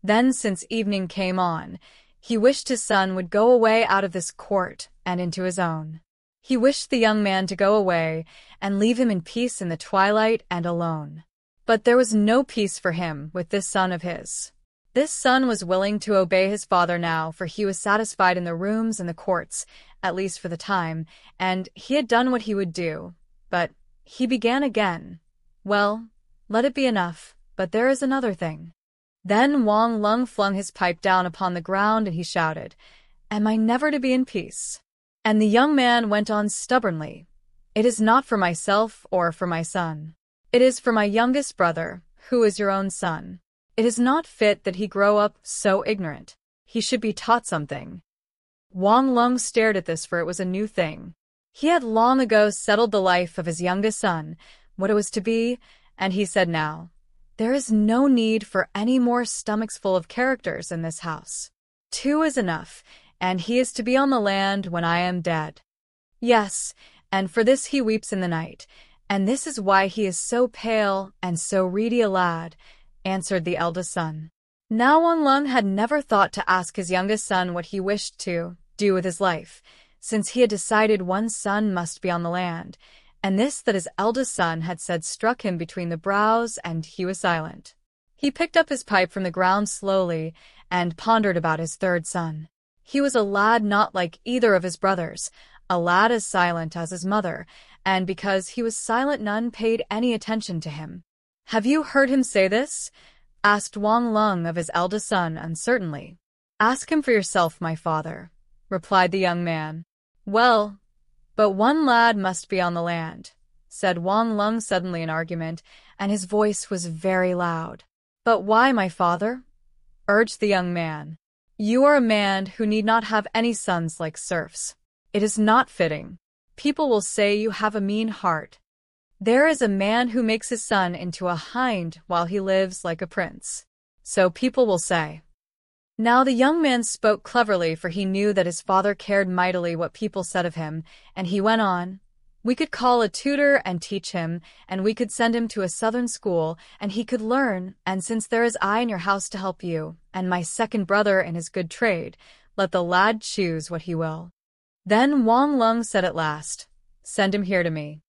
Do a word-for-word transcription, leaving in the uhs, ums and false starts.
Then, since evening came on, he wished his son would go away out of this court and into his own. He wished the young man to go away and leave him in peace in the twilight and alone. But there was no peace for him with this son of his. This son was willing to obey his father now, for he was satisfied in the rooms and the courts, at least for the time, and he had done what he would do. But he began again. Well, let it be enough, but there is another thing. Then Wang Lung flung his pipe down upon the ground and he shouted, "Am I never to be in peace?" And the young man went on stubbornly, "It is not for myself or for my son. It is for my youngest brother, who is your own son. It is not fit that he grow up so ignorant. He should be taught something." Wang Lung stared at this, for it was a new thing. He had long ago settled the life of his youngest son, what it was to be, and he said now, "There is no need for any more stomachs full of characters in this house. Two is enough, and he is to be on the land when I am dead. Yes, and for this he weeps in the night, and this is why he is so pale and so reedy a lad," answered the eldest son. Now Wang Lung had never thought to ask his youngest son what he wished to do with his life, since he had decided one son must be on the land, and this that his eldest son had said struck him between the brows, and he was silent. He picked up his pipe from the ground slowly and pondered about his third son. He was a lad not like either of his brothers, a lad as silent as his mother, and because he was silent none paid any attention to him. "Have you heard him say this?" asked Wang Lung of his eldest son uncertainly. "Ask him for yourself, my father," replied the young man. "Well, but one lad must be on the land," said Wang Lung suddenly in argument, and his voice was very loud. "But why, my father?" urged the young man. "You are a man who need not have any sons like serfs. It is not fitting. People will say you have a mean heart. There is a man who makes his son into a hind while he lives like a prince. So people will say." Now the young man spoke cleverly, for he knew that his father cared mightily what people said of him, and he went on, "We could call a tutor and teach him, and we could send him to a southern school, and he could learn, and since there is I in your house to help you, and my second brother in his good trade, let the lad choose what he will." Then Wang Lung said at last, "Send him here to me."